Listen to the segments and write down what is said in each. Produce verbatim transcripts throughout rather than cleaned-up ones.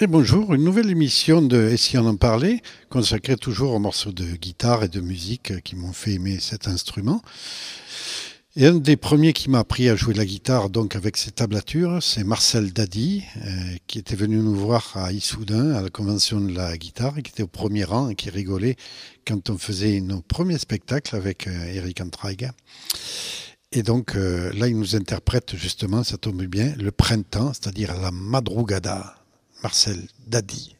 Et bonjour, une nouvelle émission de Et si on en parlait, consacrée toujours aux morceaux de guitare et de musique qui m'ont fait aimer cet instrument. Et un des premiers qui m'a appris à jouer la guitare, donc avec ses tablatures, c'est Marcel Dady, euh, qui était venu nous voir à Issoudun, à la convention de la guitare, et qui était au premier rang et qui rigolait quand on faisait nos premiers spectacles avec euh, Eric Antraig. Et donc euh, là, il nous interprète justement, ça tombe bien, le printemps, c'est-à-dire la madrugada. Marcel Dady.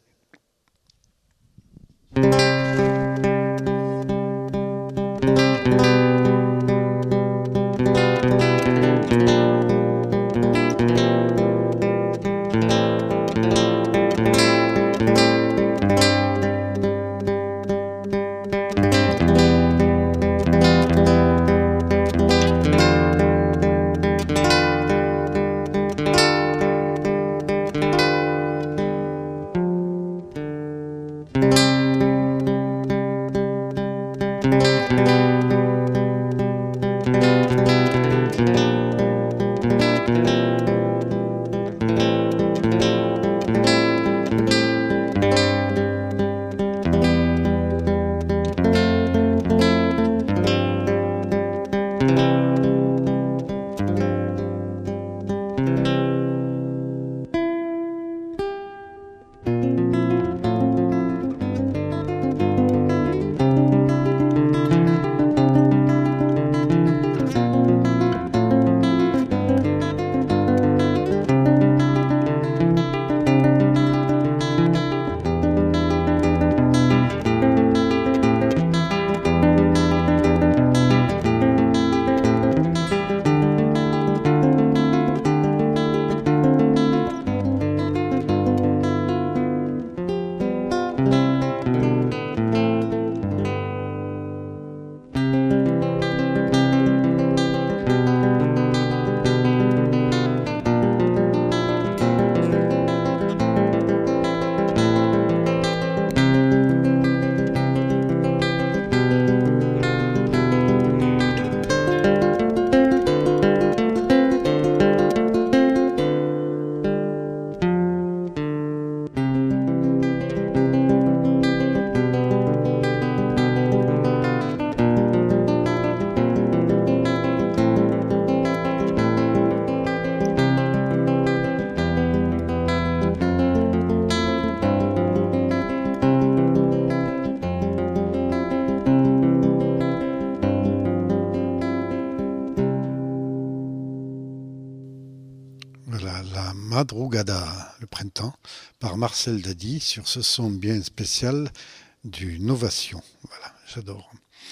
Madrugada, le printemps, par Marcel Dady, sur ce son bien spécial du Novation. Voilà, j'adore.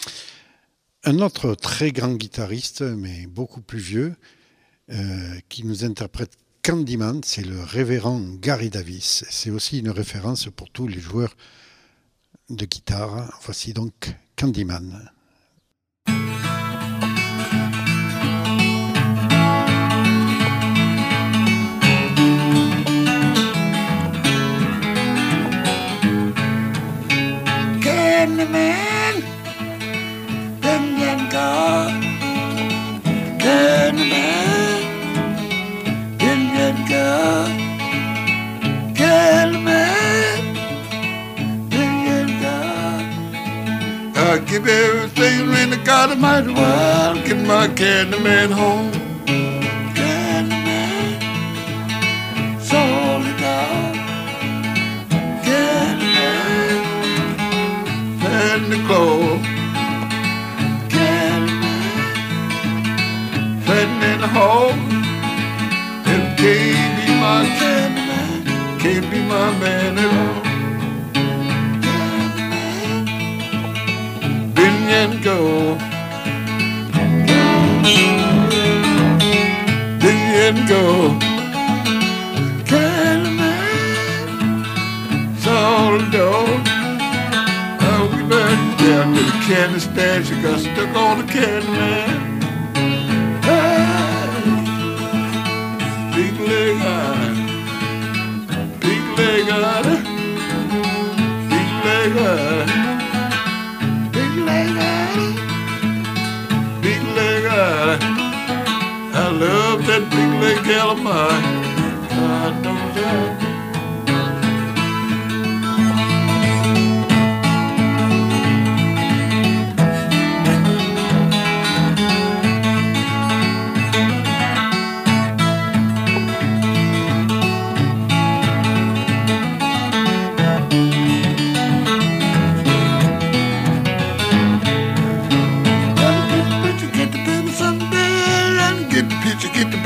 Un autre très grand guitariste, mais beaucoup plus vieux, euh, qui nous interprète Candyman, c'est le révérend Gary Davis. C'est aussi une référence pour tous les joueurs de guitare. Voici donc Candyman. Candyman, Candyman, God, Candyman, Candyman, God, Candyman, Candyman, God. I give everything in the God Almighty world, get my Candyman home. Candyman, solely God, Candyman. And the glow, Candyman, sitting in the hole, and can't be my Candyman, can't be my man at all. Candyman, been and go, been and go, Candyman, it's all the door. Down to the candy stand, she got stuck on the candy man. Hey, big leg high, big leg high, big leg high, big leg high, big leg high. I love that big leg gal of mine. I know that.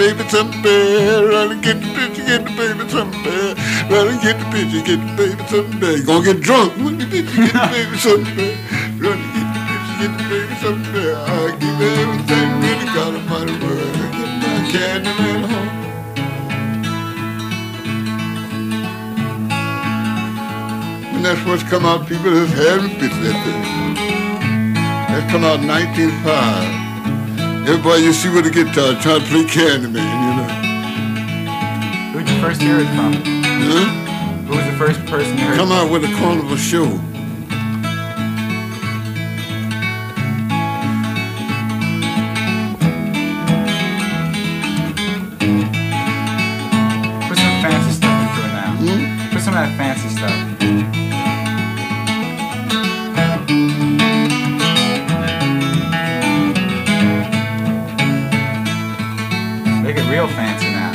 baby some bear. Run and get the picture, get the baby some bear. Run and get the picture, get the baby some bear. You gonna get drunk when the picture, get the baby some bear. Run and get the picture, get the baby some bear. I give everything really got a mighty word. Get my candy man home. And that's what's come out, people that's having pictures that thing. That come out in nineteen oh five. Everybody you see with a guitar trying to play Candyman, you know. Who did you first hear it from? Huh? Who was the first person you heard Come from? out with a carnival show. Put some fancy stuff into it now. Hmm? Put some of that fancy stuff. Make it real fancy now.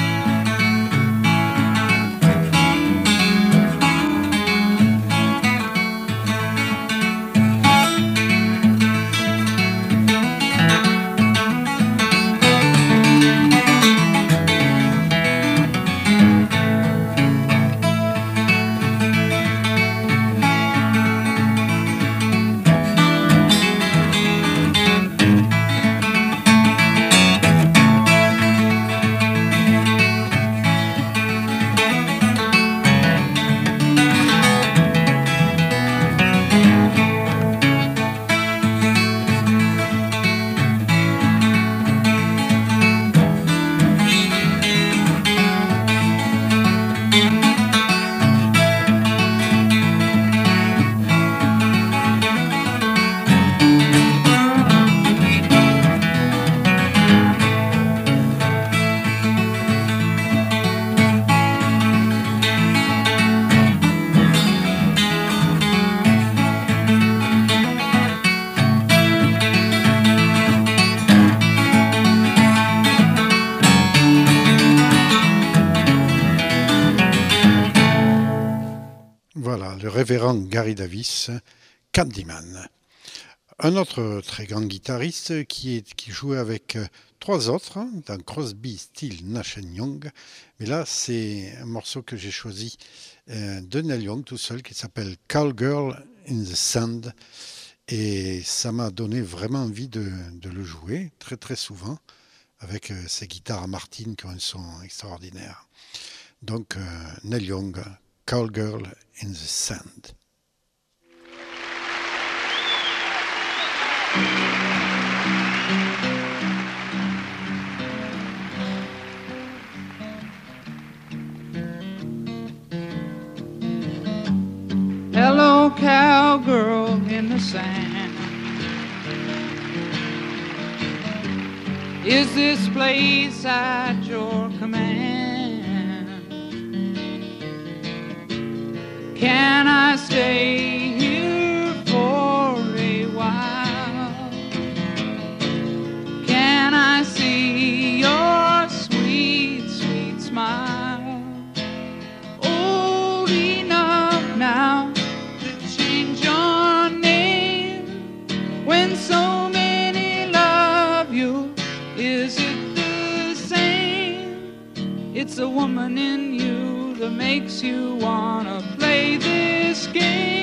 Voilà, le révérend Gary Davis, Candyman. Un autre très grand guitariste qui, est, qui jouait avec euh, trois autres, hein, dans Crosby, Stills, Nash and Young. Mais là, c'est un morceau que j'ai choisi euh, de Neil Young tout seul, qui s'appelle Cowgirl in the Sand. Et ça m'a donné vraiment envie de, de le jouer, très très souvent, avec euh, ces guitares à Martin qui ont un son extraordinaire. Donc, euh, Neil Young, Cowgirl in the Sand. Hello, cowgirl in the sand. Is this place at your command? Can I stay here for a while? Can I see your sweet, sweet smile? Old enough now to change your name when so many love you. Is it the same? It's a woman in you that makes you wanna play this game.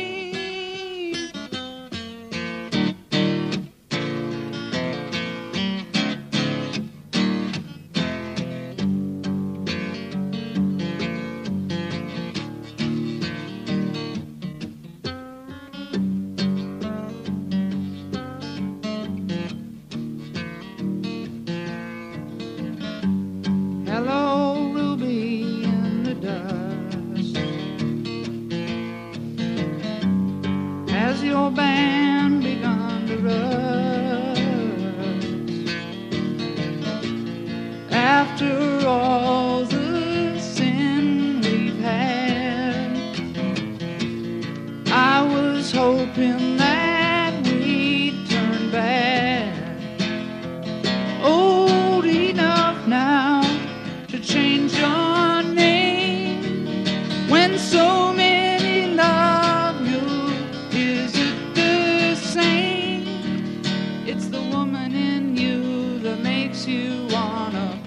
Hello, Ruby in the dust. Has your band begun to rust? After all the sin we've had, I was hoping that we'd turn back. Old enough now to change your name when so many love you. Is it the same? It's the woman in you that makes you wanna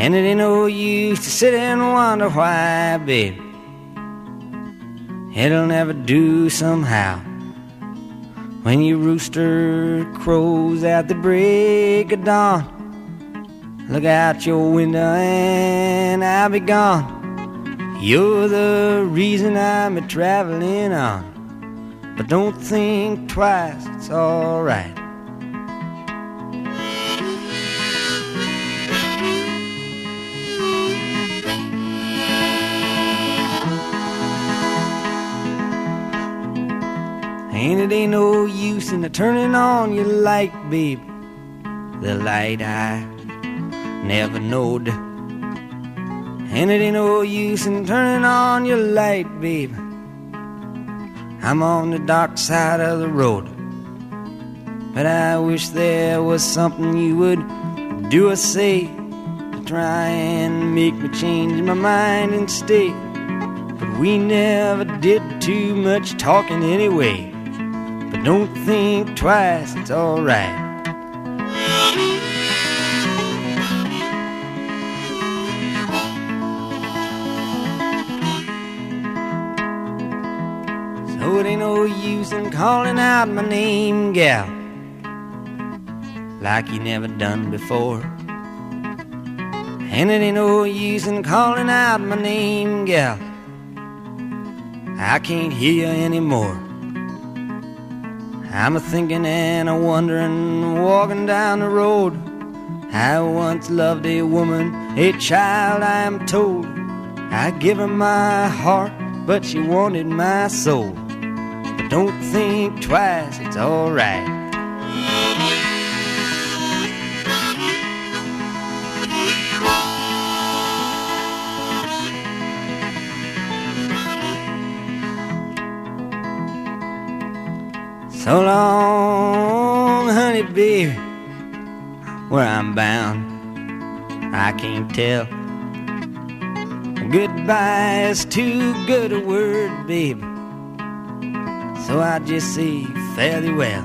And it ain't no use to sit and wonder why, babe. It'll never do somehow. When your rooster crows at the break of dawn, look out your window and I'll be gone. You're the reason I'm a traveling on. But don't think twice, it's alright. And it ain't no use in the turning on your light, babe. The light I never knowed. And it ain't no use in turning on your light, babe. I'm on the dark side of the road. But I wish there was something you would do or say to try and make me change my mind and stay. But we never did too much talking anyway. But don't think twice, it's alright. So it ain't no use in calling out my name, gal, like you never done before. And it ain't no use in calling out my name, gal, I can't hear you anymore. I'm a-thinking and a-wondering, walking down the road. I once loved a woman, a child I am told. I give her my heart, but she wanted my soul. But don't think twice, it's alright. So long, honey, baby, where I'm bound, I can't tell. Goodbye is too good a word, baby, so I just say fare thee well.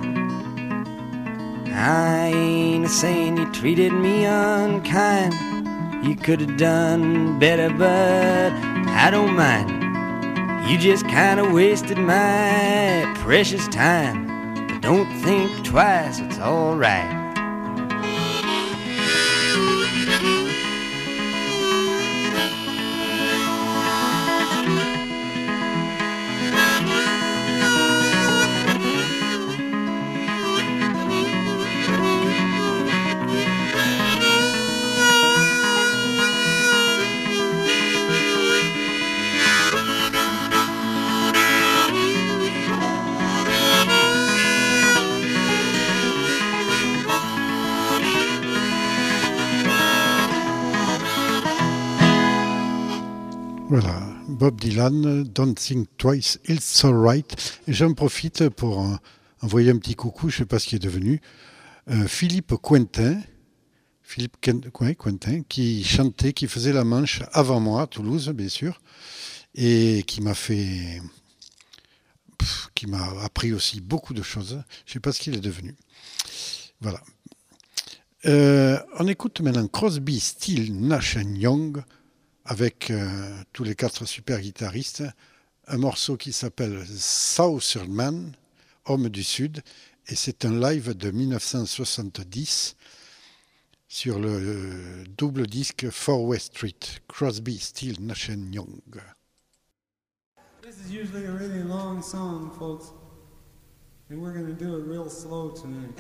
I ain't a-saying you treated me unkind. You could have done better, but I don't mind. You just kind of wasted my precious time. But don't think twice, it's alright. Voilà, Bob Dylan, Don't Think Twice, It's Alright. Et j'en profite pour euh, envoyer un petit coucou, je ne sais pas ce qui est devenu, euh, Philippe Cointin, Philippe Cointin, qui chantait, qui faisait la manche avant moi, à Toulouse, bien sûr, et qui m'a fait, pff, qui m'a appris aussi beaucoup de choses. Je ne sais pas ce qu'il est devenu. Voilà. Euh, on écoute maintenant Crosby, Stills, Nash and Young, avec euh, tous les quatre super guitaristes, un morceau qui s'appelle Southern Man, Homme du Sud, et c'est un live de dix-neuf cent soixante-dix sur le euh, double disque Four West Street, Crosby, Stills, Nash and Young. This is usually a really long song, folks, and we're going to do it real slow tonight.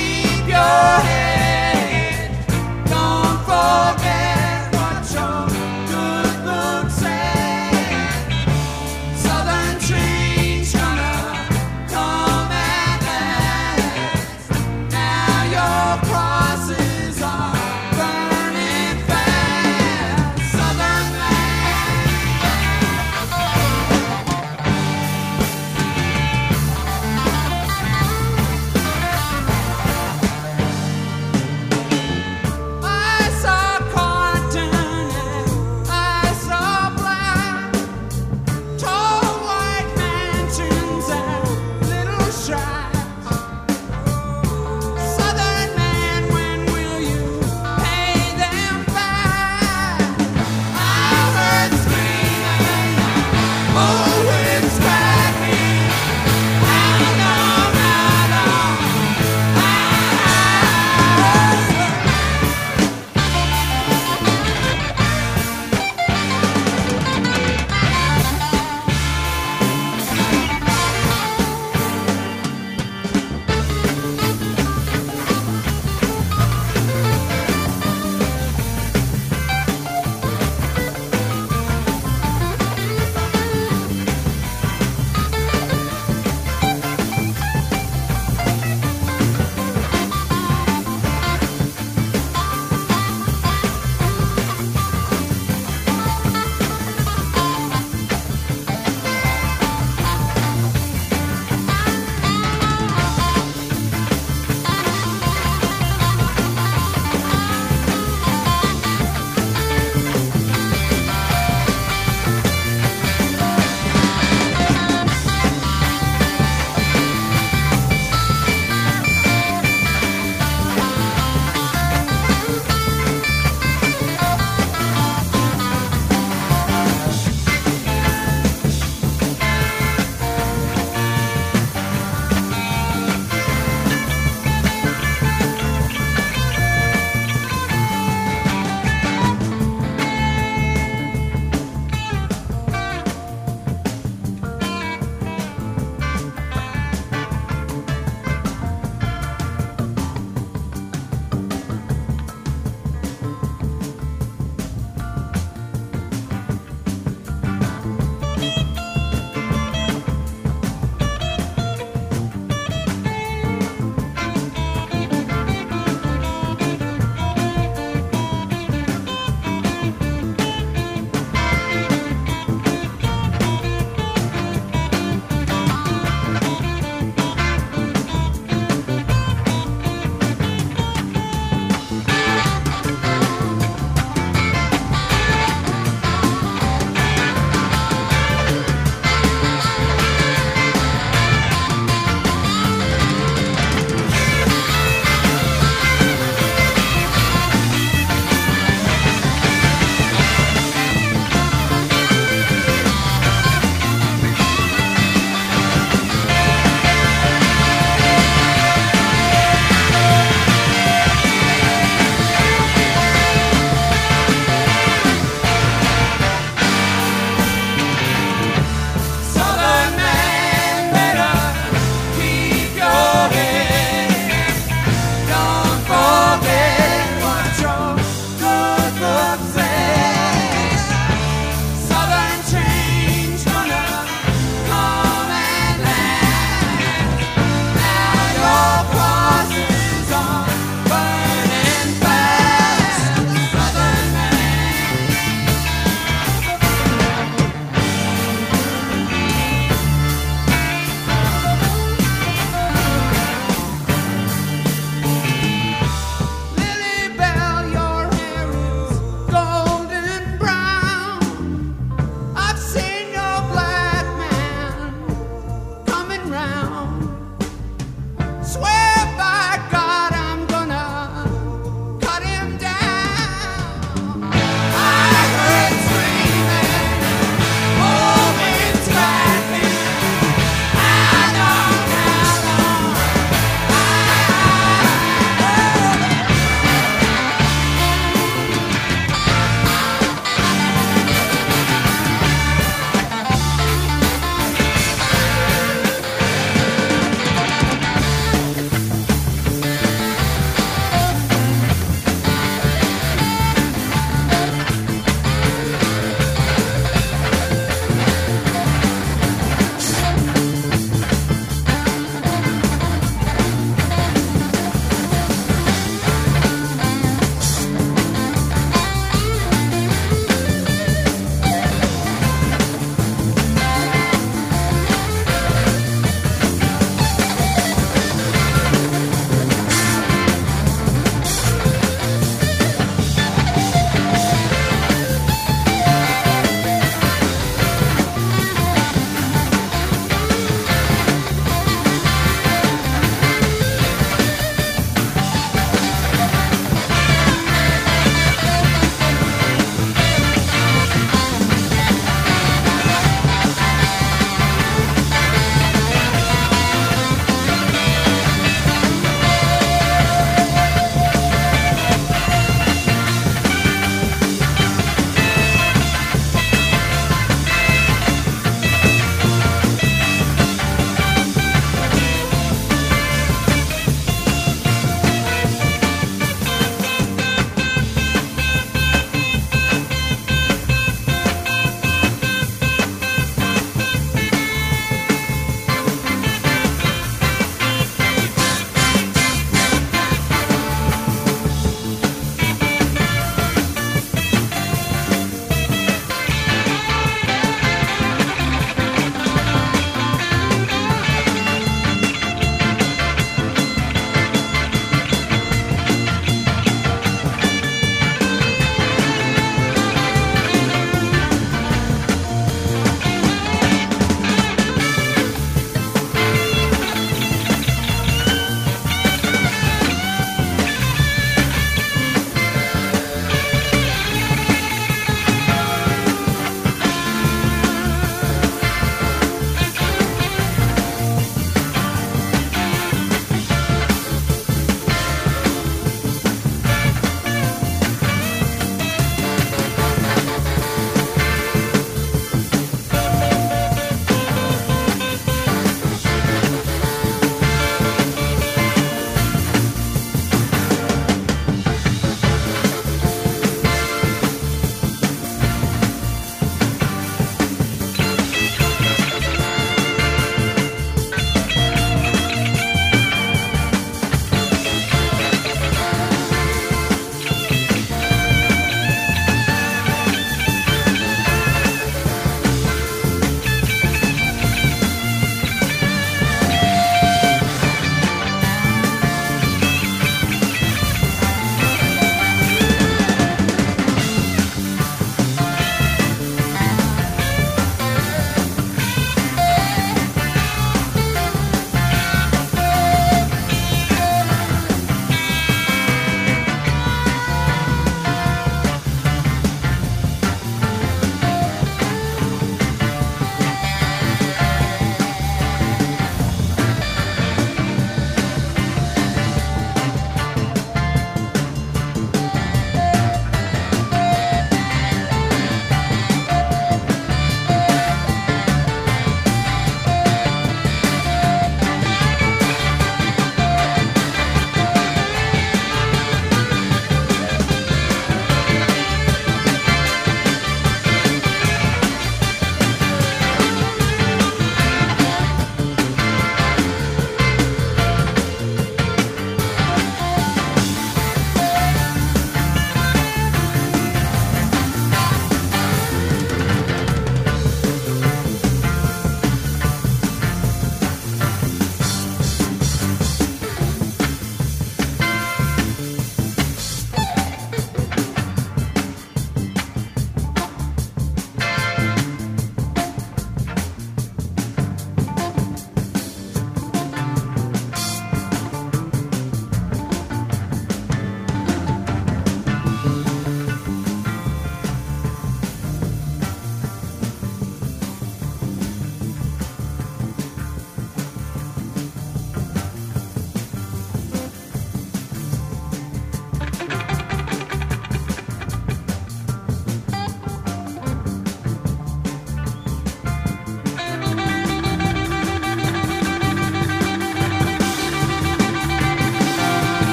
Don't forget what you're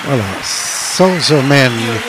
Voilà, Southerman,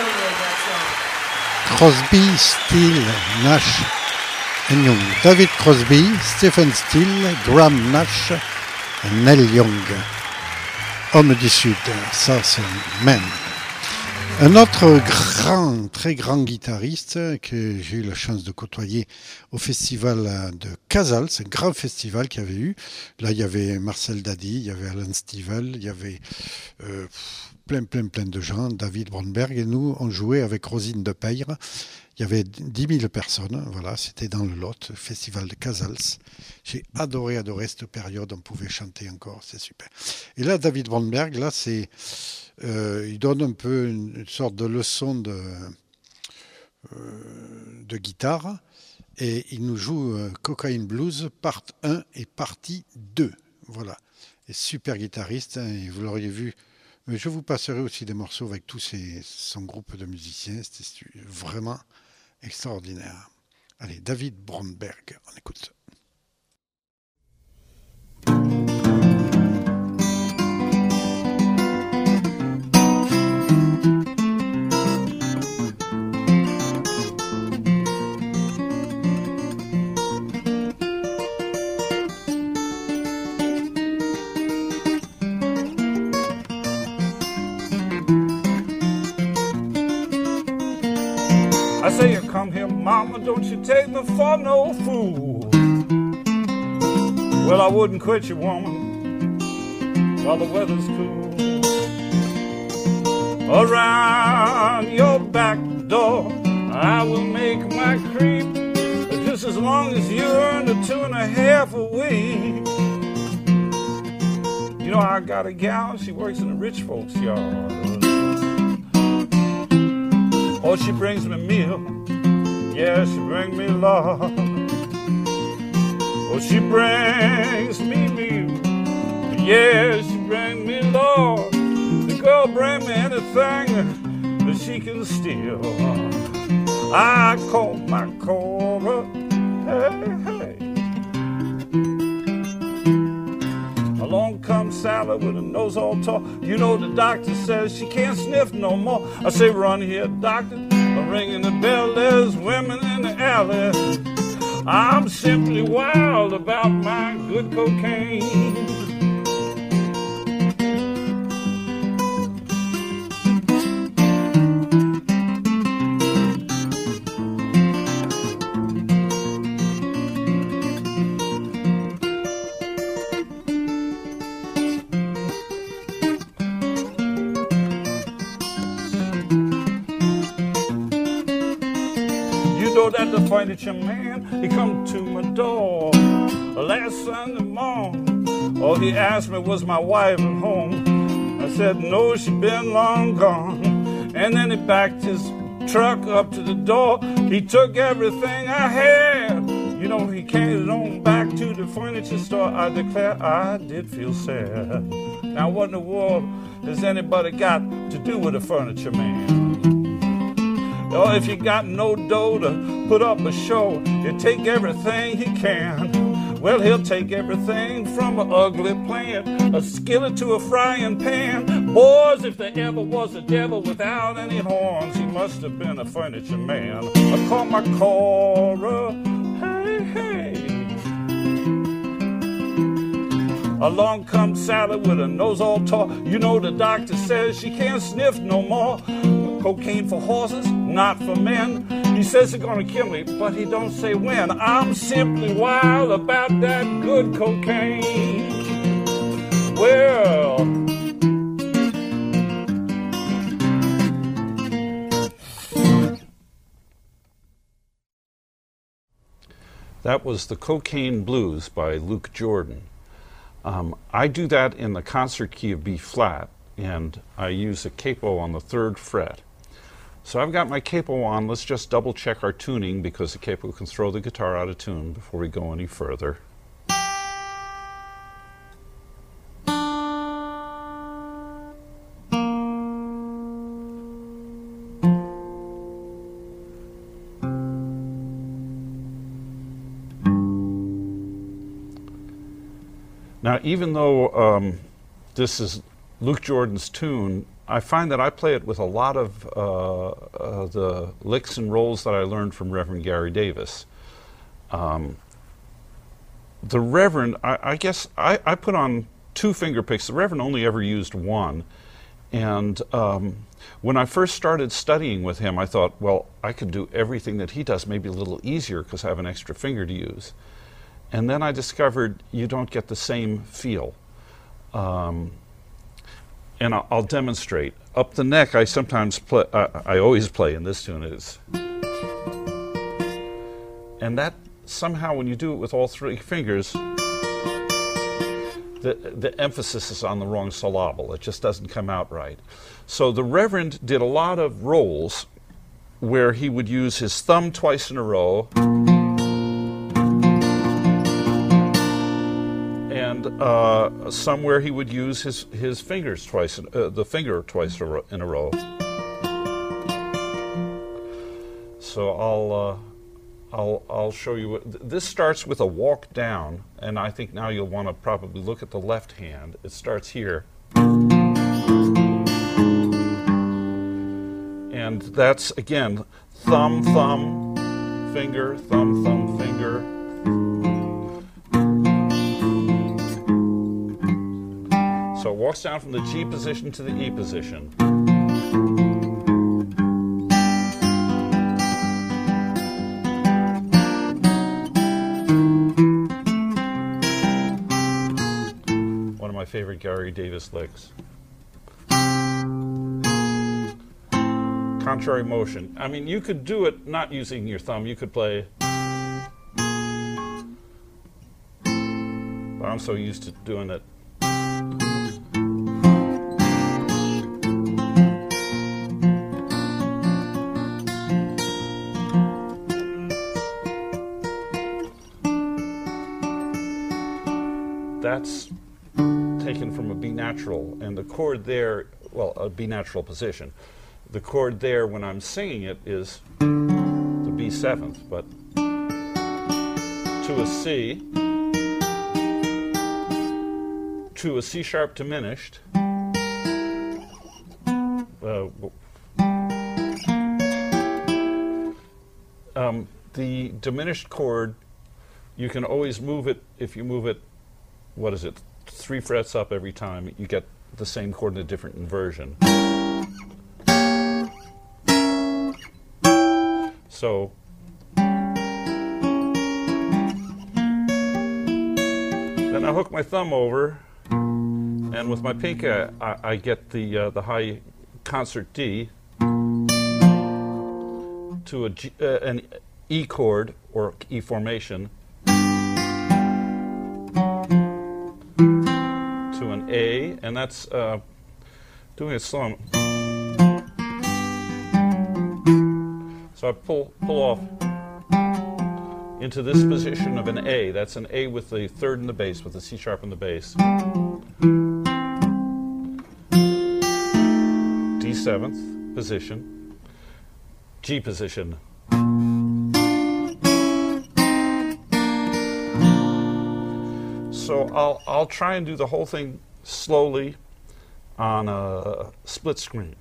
Crosby, Steele, Nash et Young. David Crosby, Stephen Steele, Graham Nash et Neil Young. Homme du Sud, Southerman. Un autre grand, très grand guitariste que j'ai eu la chance de côtoyer au festival de Casals, un grand festival qu'il y avait eu. Là, il y avait Marcel Dady, il y avait Alan Stivell, il y avait euh, plein, plein, plein de gens, David Bromberg, et nous, on jouait avec Rosine de Peyre. Il y avait dix mille personnes, voilà, c'était dans le Lot, le festival de Casals. J'ai adoré, adoré cette période, on pouvait chanter encore, c'est super. Et là, David Bromberg, là, c'est... Euh, il donne un peu une, une sorte de leçon de, euh, de guitare et il nous joue euh, Cocaine Blues part un et partie deux. Voilà. Et super guitariste, hein, et vous l'auriez vu. Mais je vous passerai aussi des morceaux avec tous ses, son groupe de musiciens. C'était vraiment extraordinaire. Allez, David Bromberg, on écoute. I say you come here, mama, don't you take me for no fool. Well, I wouldn't quit you, woman, while the weather's cool. Around your back door, I will make my creep, just as long as you earn the two and a half a week. You know, I got a gal, she works in a rich folks' yard. Oh, she brings me meal, yeah, she brings me love. Oh, she brings me meal, yeah, she brings me love. The girl bring me anything that she can steal. I call my Cora, hey, hey. Along comes Sally with a nose all tall. You know the doctor says she can't sniff no more. I say, run here, doctor. I'm ringing the bell. There's women in the alley. I'm simply wild about my good cocaine. That the furniture man, he come to my door last Sunday morning. Oh, he asked me, was my wife at home? I said, no, she been long gone. And then he backed his truck up to the door. He took everything I had. You know, he carried it on back to the furniture store. I declare I did feel sad. Now, what in the world has anybody got to do with a furniture man? Oh, if you got no dough to put up a show, he'll take everything he can. Well, he'll take everything from an ugly plant, a skillet to a frying pan. Boys, if there ever was a devil without any horns, he must have been a furniture man. I call my Cora, hey, hey. Along comes Sally with her nose all tall. You know the doctor says she can't sniff no more. Cocaine for horses, not for men. He says it's gonna kill me, but he don't say when. I'm simply wild about that good cocaine. Well, that was the Cocaine Blues by Luke Jordan. Um, I do that in the concert key of B flat, and I use a capo on the third fret. So I've got my capo on. Let's just double check our tuning because the capo can throw the guitar out of tune before we go any further. Now, even though um, this is Luke Jordan's tune, I find that I play it with a lot of uh, uh, the licks and rolls that I learned from Reverend Gary Davis. Um, the Reverend, I, I guess I, I put on two finger picks. The Reverend only ever used one. And um, when I first started studying with him, I thought, well, I could do everything that he does, maybe a little easier because I have an extra finger to use. And then I discovered you don't get the same feel. Um, and I'll, I'll demonstrate. Up the neck, I sometimes play, uh, I always play in this tune is. And that somehow, when you do it with all three fingers, the, the emphasis is on the wrong syllable. It just doesn't come out right. So the Reverend did a lot of rolls where he would use his thumb twice in a row, and uh, somewhere he would use his, his fingers twice, in, uh, the finger twice a ro- in a row. So I'll, uh, I'll, I'll show you. What, th- this starts with a walk down, and I think now you'll want to probably look at the left hand. It starts here. And that's, again, thumb, thumb, finger, thumb, thumb, finger. So it walks down from the G position to the E position. One of my favorite Gary Davis licks. Contrary motion. I mean, you could do it not using your thumb. You could play. But I'm so used to doing it. That's taken from a B natural, and the chord there, well, a B natural position. The chord there, when I'm singing it, is the B seventh, but to a C, to a C sharp diminished, uh, um, the diminished chord, you can always move it. If you move it, what is it, three frets up every time, you get the same chord in a different inversion. So, then I hook my thumb over, and with my pinky, I, I get the uh, the high concert D to a G, uh, an E chord or E formation to an A, and that's uh, doing it slow. So I pull pull off into this position of an A. That's an A with the third in the bass, with the C sharp in the bass. D seventh position, G position. So I'll I'll try and do the whole thing slowly on a split screen.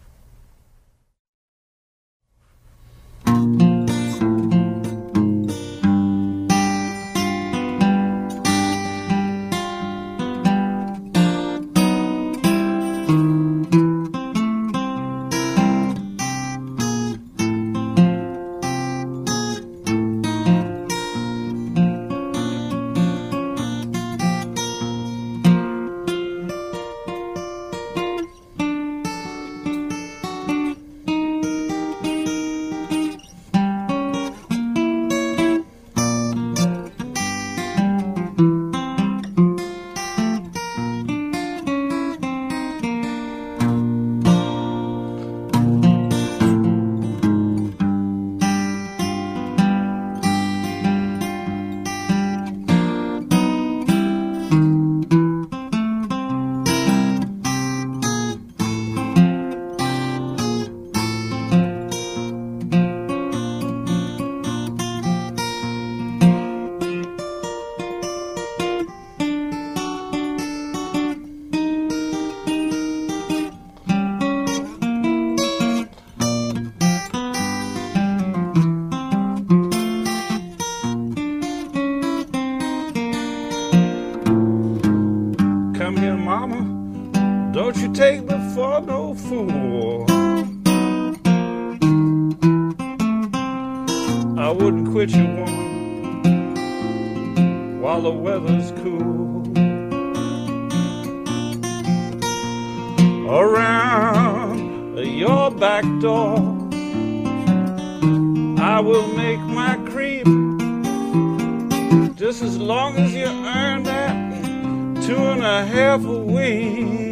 Don't you take me for no fool. I wouldn't quit you, woman, while the weather's cool. Around your back door I will make my creep, just as long as you earn that two and a half a week.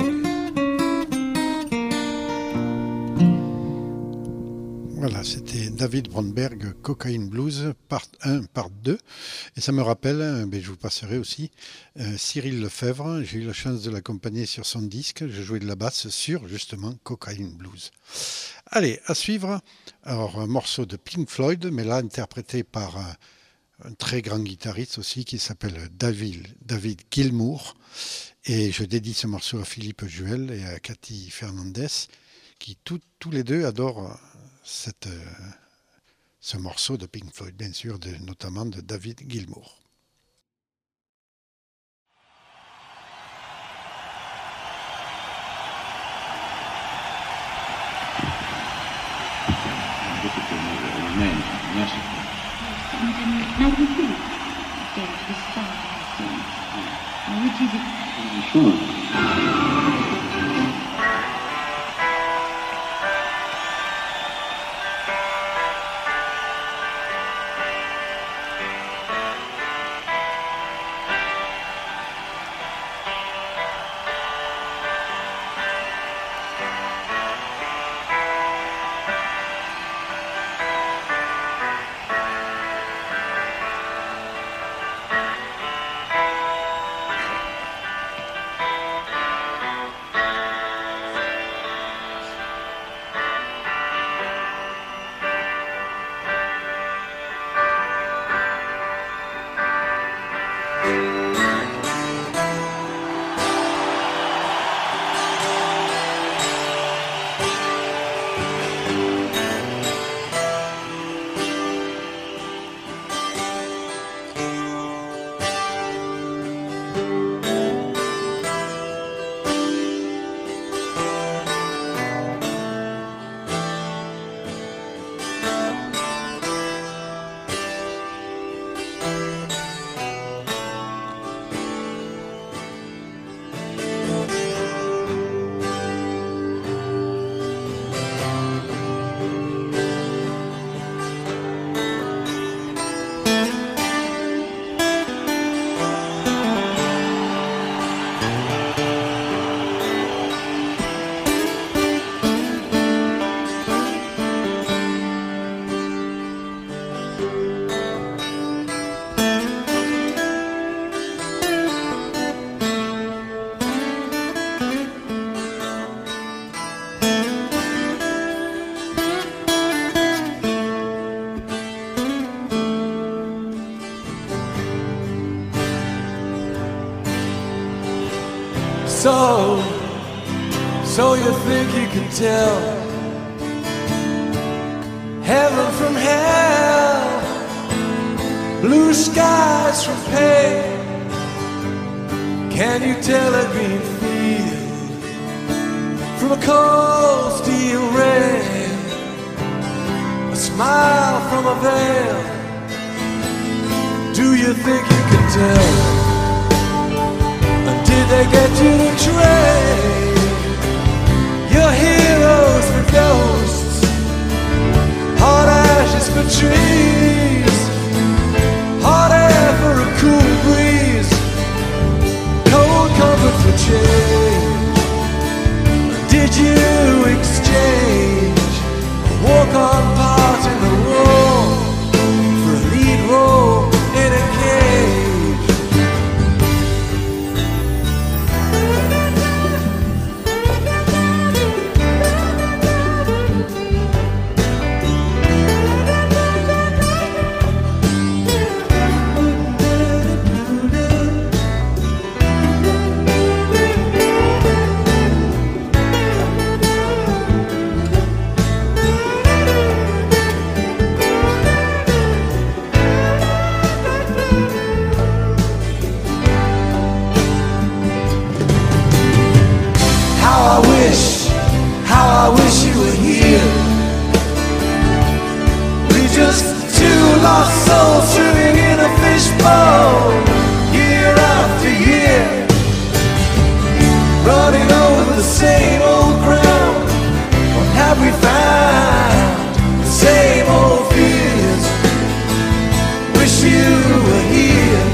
Voilà, c'était David Bromberg, Cocaine Blues, part un, part deux. Et ça me rappelle, hein, ben je vous passerai aussi, euh, Cyril Lefebvre. J'ai eu la chance de l'accompagner sur son disque. Je jouais de la basse sur, justement, Cocaine Blues. Allez, à suivre, alors un morceau de Pink Floyd, mais là interprété par un, un très grand guitariste aussi qui s'appelle David, David Gilmour. Et je dédie ce morceau à Philippe Juel et à Cathy Fernandez, qui tout, tous les deux adorent cette, euh, ce morceau de Pink Floyd, bien sûr, de, notamment de David Gilmour. So, so you think you can tell heaven from hell, blue skies from pain? Can you tell a green field from a cold steel rain? A smile from a veil? Do you think you can tell? Did they get you to trade your heroes for ghosts, hot ashes for trees, hot air for a cool breeze, cold comfort for change? Did you exchange a walk-on part in the war for a lead role in a cage? How I wish, how I wish you were here. We just two lost souls swimming in a fishbowl, year after year, running over the same old ground. What have we found? The same old fears. Wish you were here.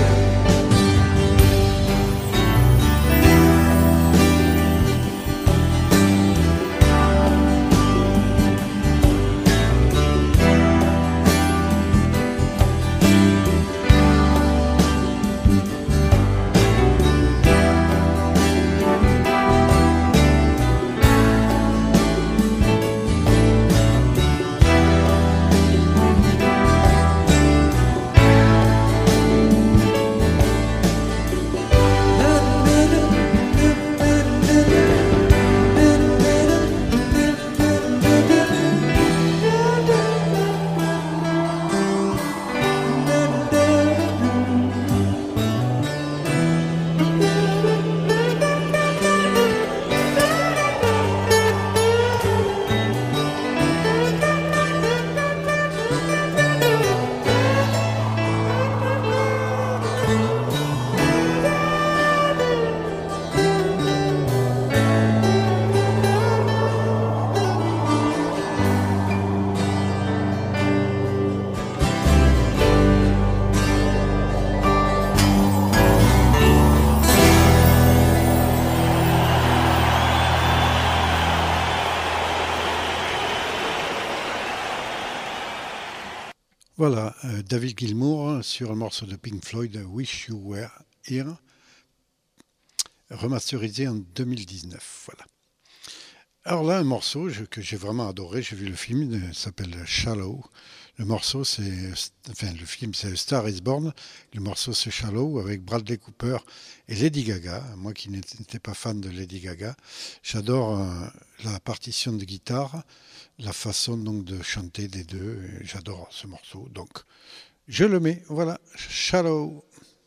Voilà, euh, David Gilmour sur un morceau de Pink Floyd, Wish You Were Here, remasterisé en deux mille dix-neuf. Voilà. Alors là, un morceau je, que j'ai vraiment adoré, j'ai vu le film, il s'appelle Shallow. Le morceau, c'est, enfin, le film, c'est Star is Born. Le morceau, c'est Shallow avec Bradley Cooper et Lady Gaga. Moi qui n'étais pas fan de Lady Gaga, j'adore euh, la partition de guitare, la façon donc de chanter des deux. J'adore ce morceau, donc je le mets. Voilà, Shallow.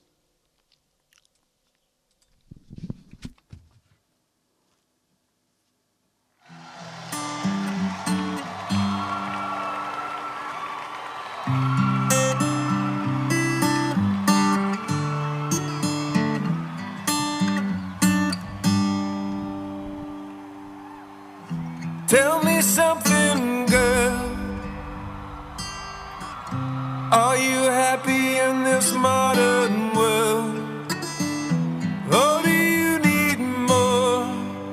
Tell me something, girl. Are you happy in this modern world? Or do you need more?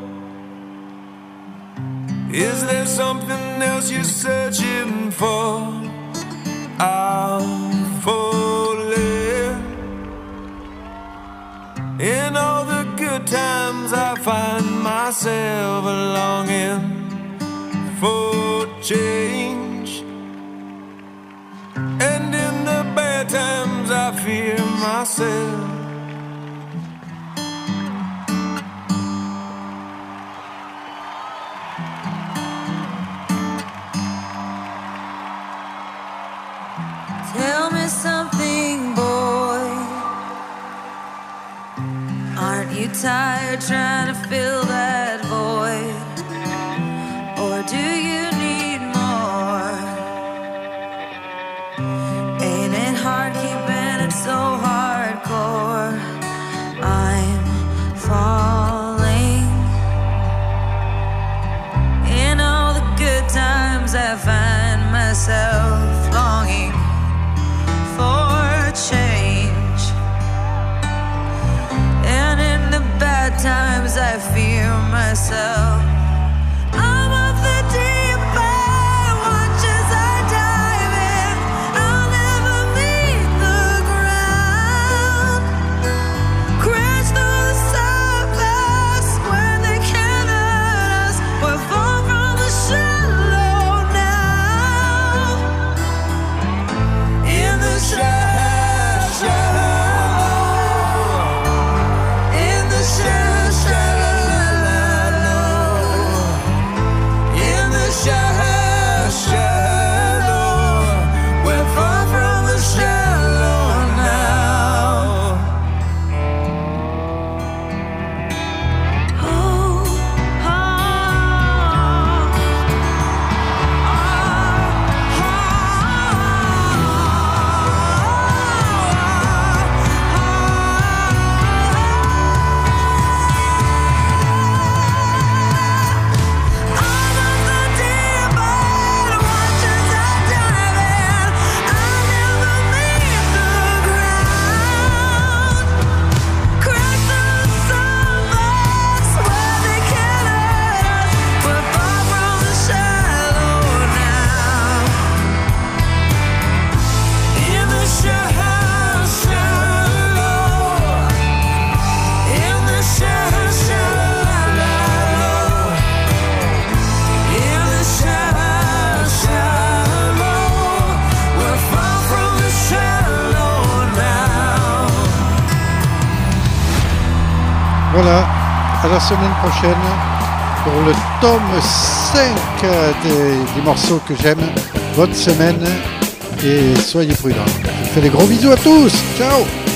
Is there something else you're searching for? I'm falling. In all the good times I find myself longing for change, and in the bad times I fear myself. Tell me something, boy. Aren't you tired trying to fill that void? Or do you need more? Ain't it hard keeping it so hardcore? I'm falling. In all the good times I find myself longing for change, and in the bad times I fear myself. In the shadow, shadow, la, la, la. Voilà, à la semaine prochaine pour le tome cinq des, des morceaux que j'aime. Bonne semaine et soyez prudents. Je fais des gros bisous à tous. Ciao.